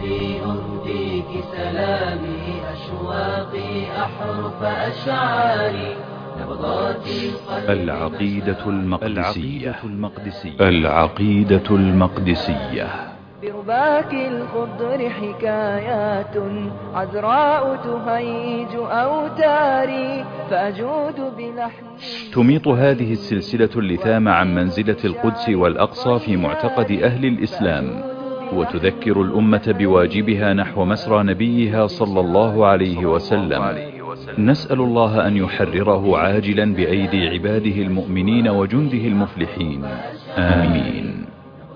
قلبي أهديك سلامي، أشواقي أحرف أشعاري، نبضات القلب. العقيدة المقدسية. العقيدة المقدسية. برباك الخضر حكايات عذراء تهيج أوتاري، فأجود بلحن. تميط هذه السلسلة اللثام عن منزلة القدس والأقصى في معتقد أهل الإسلام، وتذكر الأمة بواجبها نحو مسرى نبيها صلى الله عليه وسلم. نسأل الله أن يحرره عاجلا بأيدي عباده المؤمنين وجنده المفلحين، آمين.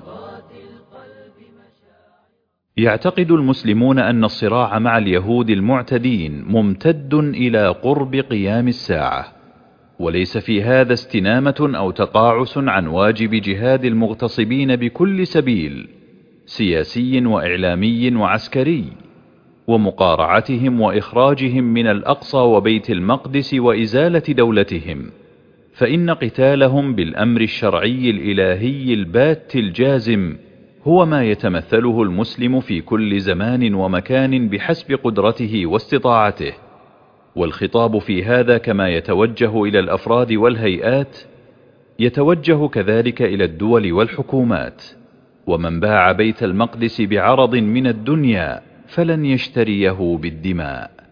يعتقد المسلمون أن الصراع مع اليهود المعتدين ممتد إلى قرب قيام الساعة، وليس في هذا استنامة أو تقاعس عن واجب جهاد المغتصبين بكل سبيل سياسي وإعلامي وعسكري، ومقارعتهم وإخراجهم من الأقصى وبيت المقدس وإزالة دولتهم، فإن قتالهم بالأمر الشرعي الإلهي البات الجازم هو ما يتمثله المسلم في كل زمان ومكان بحسب قدرته واستطاعته. والخطاب في هذا كما يتوجه إلى الأفراد والهيئات يتوجه كذلك إلى الدول والحكومات. ومن باع بيت المقدس بعرض من الدنيا فلن يشتريه بالدماء.